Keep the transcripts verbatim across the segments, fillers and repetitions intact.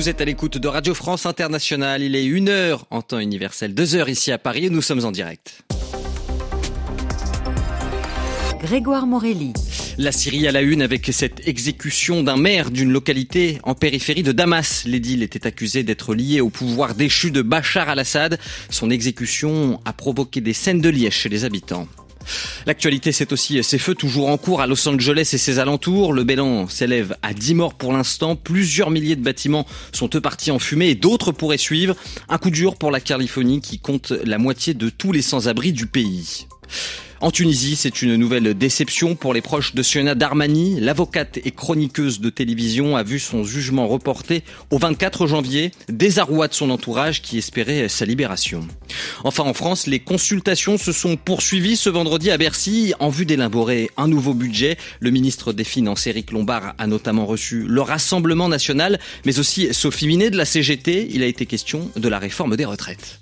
Vous êtes à l'écoute de Radio France Internationale. Il est une heure en temps universel, deux heures ici à Paris et nous sommes en direct. Grégoire Morelli. La Syrie à la une avec cette exécution d'un maire d'une localité en périphérie de Damas. L'édile était accusé d'être lié au pouvoir déchu de Bachar al-Assad. Son exécution a provoqué des scènes de liesse chez les habitants. L'actualité, c'est aussi ces feux toujours en cours à Los Angeles et ses alentours. Le bilan s'élève à dix morts pour l'instant. Plusieurs milliers de bâtiments sont eux partis en fumée et d'autres pourraient suivre. Un coup dur pour la Californie qui compte la moitié de tous les sans-abri du pays. En Tunisie, c'est une nouvelle déception pour les proches de Sonia Darmani. L'avocate et chroniqueuse de télévision a vu son jugement reporté au vingt-quatre janvier. Désarroi de son entourage qui espérait sa libération. Enfin, en France, les consultations se sont poursuivies ce vendredi à Bercy en vue d'élaborer un nouveau budget. Le ministre des Finances, Éric Lombard, a notamment reçu le Rassemblement national, mais aussi Sophie Minet de la C G T. Il a été question de la réforme des retraites.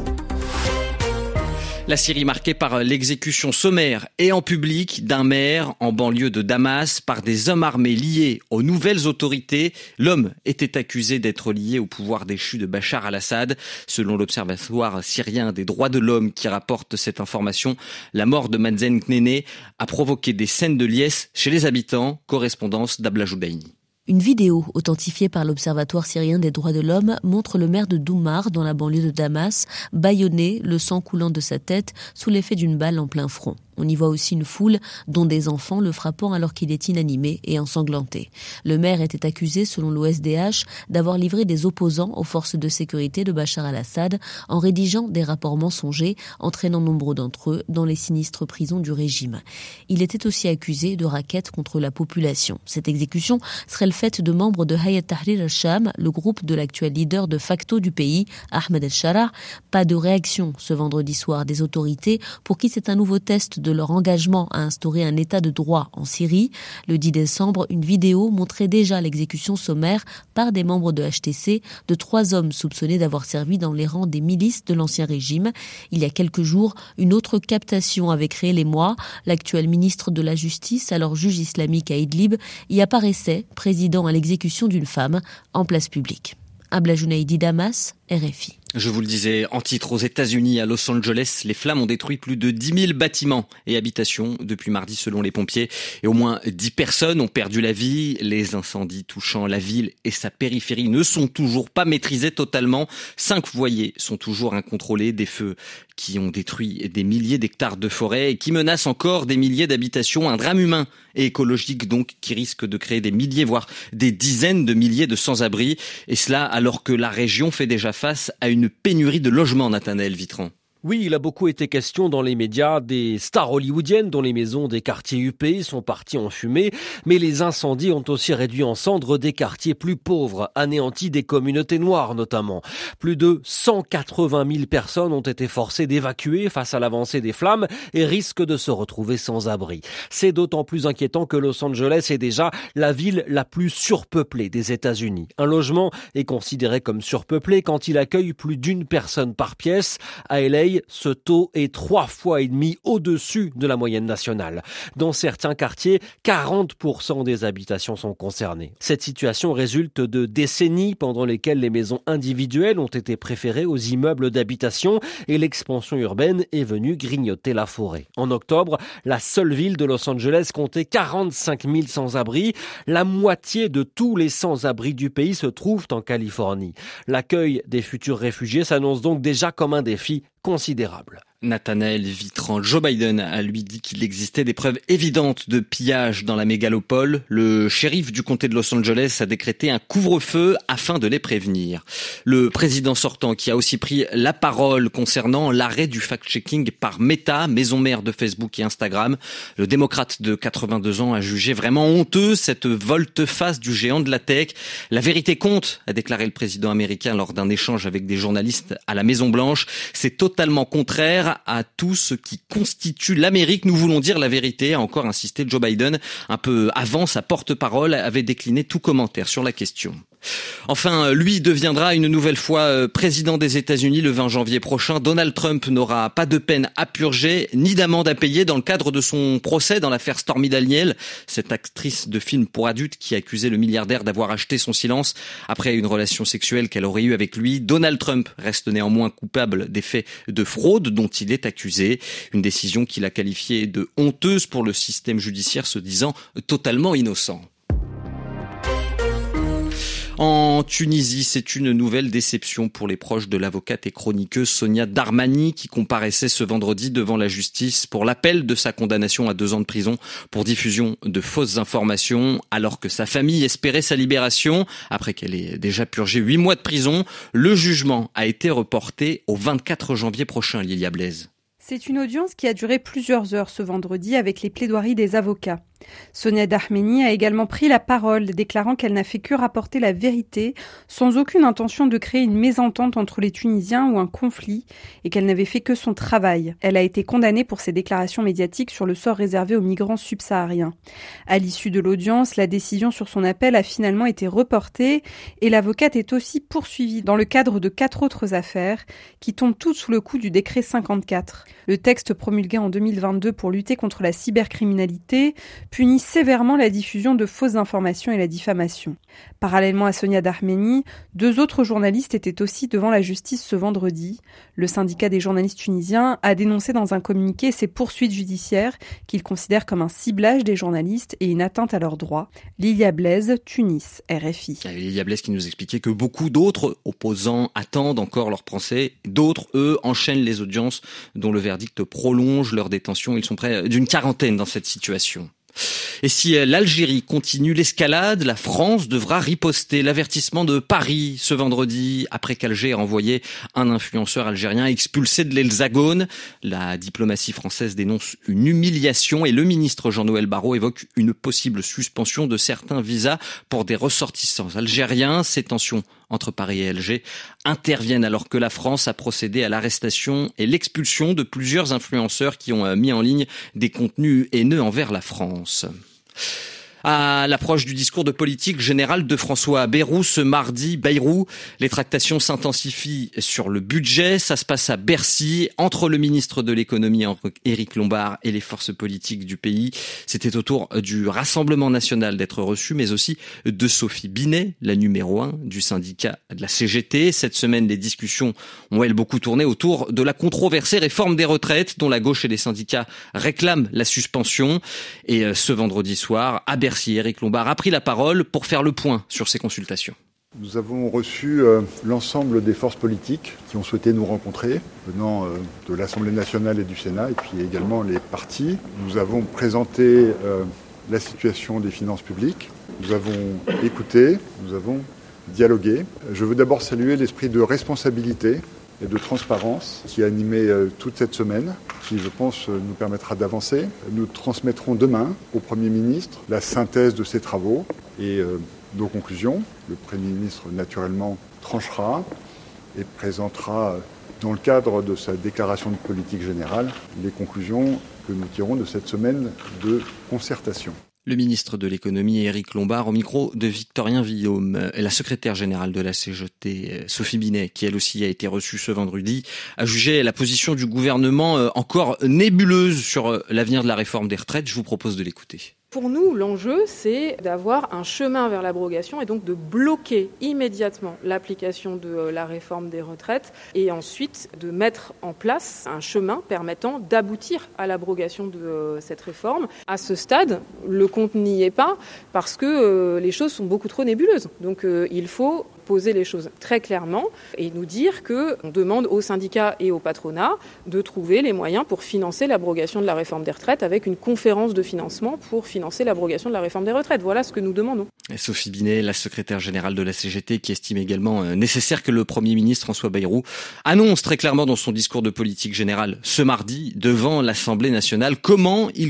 La Syrie marquée par l'exécution sommaire et en public d'un maire en banlieue de Damas par des hommes armés liés aux nouvelles autorités. L'homme était accusé d'être lié au pouvoir déchu de Bachar al-Assad. Selon l'Observatoire syrien des droits de l'homme qui rapporte cette information, la mort de Mazen Knéné a provoqué des scènes de liesse chez les habitants. Correspondance d'Abla Joudaïni. Une vidéo authentifiée par l'Observatoire syrien des droits de l'homme montre le maire de Doumar, dans la banlieue de Damas, bâillonné, le sang coulant de sa tête, sous l'effet d'une balle en plein front. On y voit aussi une foule, dont des enfants, le frappant alors qu'il est inanimé et ensanglanté. Le maire était accusé, selon l'O S D H, d'avoir livré des opposants aux forces de sécurité de Bachar al-Assad en rédigeant des rapports mensongers, entraînant nombre d'entre eux dans les sinistres prisons du régime. Il était aussi accusé de racket contre la population. Cette exécution serait le fait de membres de Hayat Tahrir al-Sham, le groupe de l'actuel leader de facto du pays, Ahmed el-Sharaa. Pas de réaction ce vendredi soir des autorités, pour qui c'est un nouveau test de leur engagement à instaurer un état de droit en Syrie. Le dix décembre, une vidéo montrait déjà l'exécution sommaire par des membres de H T C de trois hommes soupçonnés d'avoir servi dans les rangs des milices de l'ancien régime. Il y a quelques jours, une autre captation avait créé l'émoi. L'actuel ministre de la Justice, alors juge islamique à Idlib, y apparaissait, présidant à l'exécution d'une femme en place publique. Abla Joudaïni, Damas, R F I. Je vous le disais, en titre, aux États-Unis, à Los Angeles, les flammes ont détruit plus de dix mille bâtiments et habitations depuis mardi selon les pompiers. Et au moins dix personnes ont perdu la vie. Les incendies touchant la ville et sa périphérie ne sont toujours pas maîtrisés totalement. Cinq foyers sont toujours incontrôlés. Des feux qui ont détruit des milliers d'hectares de forêt et qui menacent encore des milliers d'habitations. Un drame humain et écologique donc qui risque de créer des milliers, voire des dizaines de milliers de sans-abri. Et cela alors que la région fait déjà face à une Une pénurie de logements, Nathanaël Vitran. Oui, il a beaucoup été question dans les médias des stars hollywoodiennes dont les maisons des quartiers huppés sont parties en fumée, mais les incendies ont aussi réduit en cendres des quartiers plus pauvres, anéantis des communautés noires notamment. Plus de cent quatre-vingt mille personnes ont été forcées d'évacuer face à l'avancée des flammes et risquent de se retrouver sans abri. C'est d'autant plus inquiétant que Los Angeles est déjà la ville la plus surpeuplée des États-Unis. Un logement est considéré comme surpeuplé quand il accueille plus d'une personne par pièce. À L A, ce taux est trois fois et demi au-dessus de la moyenne nationale. Dans certains quartiers, quarante pour cent des habitations sont concernées. Cette situation résulte de décennies pendant lesquelles les maisons individuelles ont été préférées aux immeubles d'habitation et l'expansion urbaine est venue grignoter la forêt. En octobre, la seule ville de Los Angeles comptait quarante-cinq mille sans-abri. La moitié de tous les sans-abri du pays se trouvent en Californie. L'accueil des futurs réfugiés s'annonce donc déjà comme un défi considérable. Nathanaël Vitran. Joe Biden a lui dit qu'il existait des preuves évidentes de pillage dans la mégalopole. Le shérif du comté de Los Angeles a décrété un couvre-feu afin de les prévenir. Le président sortant qui a aussi pris la parole concernant l'arrêt du fact-checking par Meta, maison mère de Facebook et Instagram. Le démocrate de quatre-vingt-deux ans a jugé vraiment honteux cette volte-face du géant de la tech. La vérité compte, a déclaré le président américain lors d'un échange avec des journalistes à la Maison Blanche. C'est totalement contraire à tout ce qui constitue l'Amérique. Nous voulons dire la vérité, a encore insisté Joe Biden. Un peu avant, sa porte-parole avait décliné tout commentaire sur la question. Enfin, lui deviendra une nouvelle fois président des États-Unis le vingt janvier prochain. Donald Trump n'aura pas de peine à purger, ni d'amende à payer dans le cadre de son procès dans l'affaire Stormy Daniels, cette actrice de film pour adultes qui accusait le milliardaire d'avoir acheté son silence après une relation sexuelle qu'elle aurait eue avec lui. Donald Trump reste néanmoins coupable des faits de fraude dont il est accusé. Une décision qu'il a qualifiée de honteuse pour le système judiciaire, se disant totalement innocent. En Tunisie, c'est une nouvelle déception pour les proches de l'avocate et chroniqueuse Sonia Darmani qui comparaissait ce vendredi devant la justice pour l'appel de sa condamnation à deux ans de prison pour diffusion de fausses informations, alors que sa famille espérait sa libération. Après qu'elle ait déjà purgé huit mois de prison, le jugement a été reporté au vingt-quatre janvier prochain, Lilia Blaise. C'est une audience qui a duré plusieurs heures ce vendredi avec les plaidoiries des avocats. Sonia Darmani a également pris la parole, déclarant qu'elle n'a fait que rapporter la vérité, sans aucune intention de créer une mésentente entre les Tunisiens ou un conflit, et qu'elle n'avait fait que son travail. Elle a été condamnée pour ses déclarations médiatiques sur le sort réservé aux migrants subsahariens. À l'issue de l'audience, la décision sur son appel a finalement été reportée, et l'avocate est aussi poursuivie dans le cadre de quatre autres affaires, qui tombent toutes sous le coup du décret cinquante-quatre. Le texte promulgué en deux mille vingt-deux pour lutter contre la cybercriminalité punit sévèrement la diffusion de fausses informations et la diffamation. Parallèlement à Sonia Darmani, deux autres journalistes étaient aussi devant la justice ce vendredi. Le syndicat des journalistes tunisiens a dénoncé dans un communiqué ces poursuites judiciaires qu'il considère comme un ciblage des journalistes et une atteinte à leurs droits. Lilia Blaise, Tunis, R F I. Lilia Blaise qui nous expliquait que beaucoup d'autres opposants attendent encore leur procès. D'autres, eux, enchaînent les audiences dont le verdict prolonge leur détention. Ils sont près d'une quarantaine dans cette situation. Et si l'Algérie continue l'escalade, la France devra riposter. L'avertissement de Paris ce vendredi, après qu'Alger a envoyé un influenceur algérien expulsé de l'Hexagone. La diplomatie française dénonce une humiliation et le ministre Jean-Noël Barrot évoque une possible suspension de certains visas pour des ressortissants algériens. Ces tensions entre Paris et Alger interviennent alors que la France a procédé à l'arrestation et l'expulsion de plusieurs influenceurs qui ont mis en ligne des contenus haineux envers la France. À l'approche du discours de politique générale de François Bayrou ce mardi, Bayrou, les tractations s'intensifient sur le budget. Ça se passe à Bercy, entre le ministre de l'économie Éric Lombard et les forces politiques du pays. C'était au tour du Rassemblement national d'être reçu, mais aussi de Sophie Binet, la numéro un du syndicat de la C G T. Cette semaine, les discussions ont, elles, beaucoup tourné autour de la controversée réforme des retraites, dont la gauche et les syndicats réclament la suspension. Et ce vendredi soir, à Bercy, Éric Lombard a pris la parole pour faire le point sur ces consultations. Nous avons reçu euh, l'ensemble des forces politiques qui ont souhaité nous rencontrer, venant euh, de l'Assemblée nationale et du Sénat, et puis également les partis. Nous avons présenté euh, la situation des finances publiques, nous avons écouté, nous avons dialogué. Je veux d'abord saluer l'esprit de responsabilité et de transparence qui a animé euh, toute cette semaine, qui, je pense, nous permettra d'avancer. Nous transmettrons demain au Premier ministre la synthèse de ces travaux et euh, nos conclusions. Le Premier ministre, naturellement, tranchera et présentera, dans le cadre de sa déclaration de politique générale, les conclusions que nous tirons de cette semaine de concertation. Le ministre de l'économie, Éric Lombard, au micro de Victorien Villaume. Et la secrétaire générale de la C G T, Sophie Binet, qui elle aussi a été reçue ce vendredi, a jugé la position du gouvernement encore nébuleuse sur l'avenir de la réforme des retraites. Je vous propose de l'écouter. Pour nous, l'enjeu, c'est d'avoir un chemin vers l'abrogation et donc de bloquer immédiatement l'application de la réforme des retraites et ensuite de mettre en place un chemin permettant d'aboutir à l'abrogation de cette réforme. À ce stade, le compte n'y est pas parce que les choses sont beaucoup trop nébuleuses. Donc il faut poser les choses très clairement et nous dire qu'on demande aux syndicats et au patronat de trouver les moyens pour financer l'abrogation de la réforme des retraites avec une conférence de financement pour financer l'abrogation de la réforme des retraites. Voilà ce que nous demandons. Et Sophie Binet, la secrétaire générale de la C G T, qui estime également nécessaire que le Premier ministre François Bayrou annonce très clairement dans son discours de politique générale ce mardi devant l'Assemblée nationale comment il coûte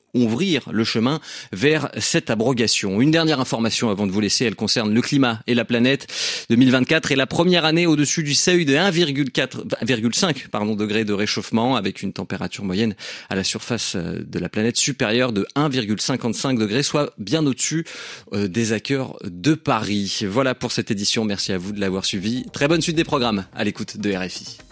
ouvrir le chemin vers cette abrogation. Une dernière information avant de vous laisser, elle concerne le climat et la planète. deux mille vingt-quatre est la première année au-dessus du seuil de un virgule cinq pardon, degrés de réchauffement, avec une température moyenne à la surface de la planète supérieure de un virgule cinquante-cinq degrés, soit bien au-dessus des accords de Paris. Voilà pour cette édition. Merci à vous de l'avoir suivi. Très bonne suite des programmes à l'écoute de R F I.